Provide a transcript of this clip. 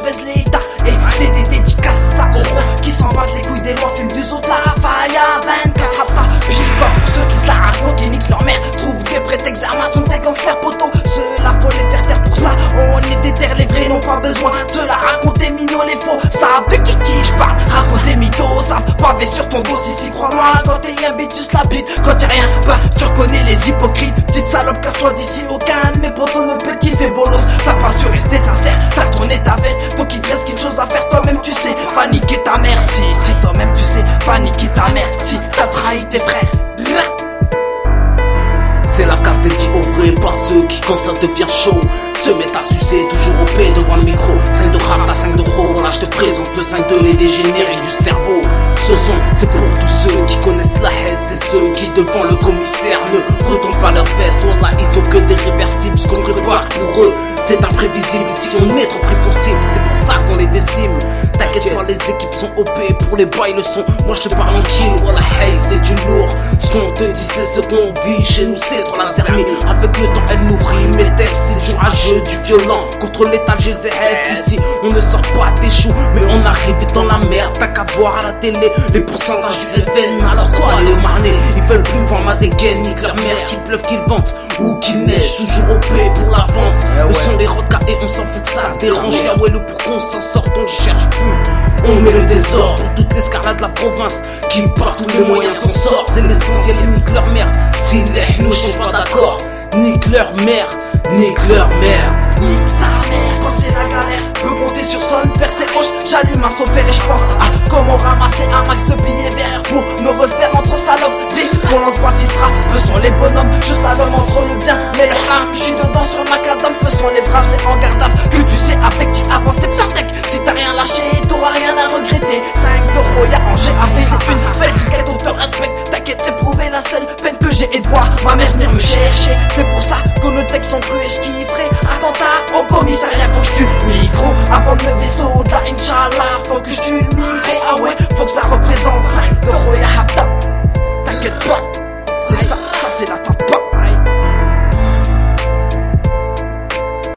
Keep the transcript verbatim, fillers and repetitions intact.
baise l'état. Et des des dédicaces à Oro qui s'en battent les couilles des lois, fument des autres la faille à vingt-quatre apta. Pipa pour ceux qui se la racontent, qui niquent leur mère, trouvent des prétextes armations des gangsters poteaux. Ceux-là faut les faire taire pour ça. On est déter, les vrais n'ont pas besoin de se la raconter, mino les faux savent de qui qui je parle. Raconter mythos, savent pavé sur ton dos. Si si crois-moi, quand t'es un bit, juste la bite. Quand y'a rien, bah tu reconnais les hypocrites. Petite salope, casse-toi d'ici, aucun de mes potos ne peut kiffer bolos. T'as pas su rester sincère, t'as tourné ta veste. Donc il te reste quelque chose à faire, toi-même tu sais. Va niquer ta mère, si, si toi-même tu sais. Va niquer ta mère, si t'as trahi tes frères. C'est la casse dédiée aux vrais, pas ceux qui quand ça devient chaud se mettent à sucer, toujours au paix devant le micro. cinq de rap à cinq d'euros, voilà je te présente le cinq de les dégénérés du cerveau. Ce son, c'est pour tous ceux qui connaissent la haine, c'est ceux qui devant le commissaire ne retournent pas leur veste. Wallah, ils ont que des réversibles, ce qu'on prépare pour eux c'est imprévisible. Ici on est trop pris pour cible, c'est pour ça qu'on les décime. T'inquiète pas, les équipes sont O P pour les bails le son. Moi je te parle en kill, voilà hey c'est du lourd. Ce qu'on te dit c'est ce qu'on vit, chez nous c'est trop la zermie. Avec le temps elle nourrit mes textes, c'est du rageux, du violent. Contre l'état j'ai Z F, ici on ne sort pas des choux, mais on arrive vite dans la merde. T'as qu'à voir à la télé les pourcentages du F N. Alors quoi les marnés, ils veulent plus vendre ma dégaine, nique leur mère, qu'il pleuve, qu'il vente ou qu'il neige, toujours O P pour la vente. Le son des rodkas et on s'en fout que ça dérange. Ah ouais le pour qu'on s'en sorte on cherche plus. On met le désordre pour toute l'escarlade de la province qui par tous les moyens s'en sort. C'est l'essentiel et nique leur mère. Si les nous sont pas d'accord, nique leur mère, nique leur mère. Nique sa mère quand c'est la galère. Peut compter sur son père ses hoches. J'allume un sopère et je pense à comment ramasser un max de billets verts pour me refaire entre salopes. Dès qu'on lance Bassistra, peu sont les bonhommes. Je slalom entre le bien mais le ham. J'suis dedans sur le macadam, peu sont les braves. C'est en garde à vue que tu sais avec qui avancer. Psatec, si t'as rien lâché, t'auras rien à regretter. cinq d'euros, y'a en G A P, c'est une belle disquette, on te respecte. T'inquiète, c'est prouvé la seule peine que j'ai est de voir ma mère venir me chercher. C'est pour ça que nos textes sont crus et j'kifferai. Attentat au commissariat, faut que j'tue le micro avant de me vaisseau de la Inch'Allah. Faut que j'tue le